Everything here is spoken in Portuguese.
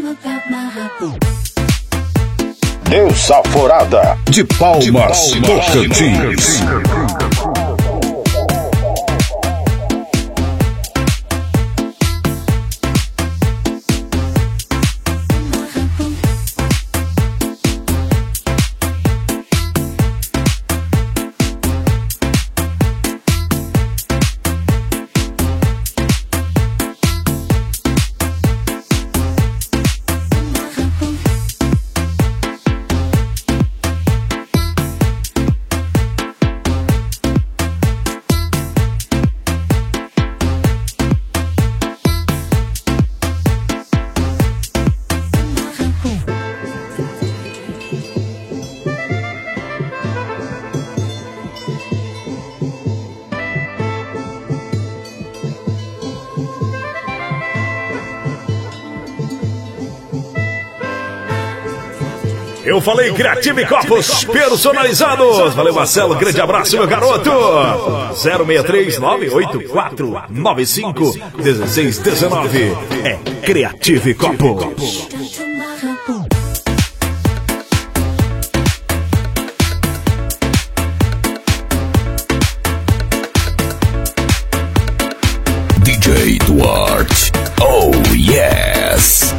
Desaforada de Palmas, Tocantins. Eu falei Creative Copos personalizados. Valeu, Marcelo. Grande abraço, meu garoto. 063-984-95-1619. É Creative Copos. DJ Duarte. Oh, yes.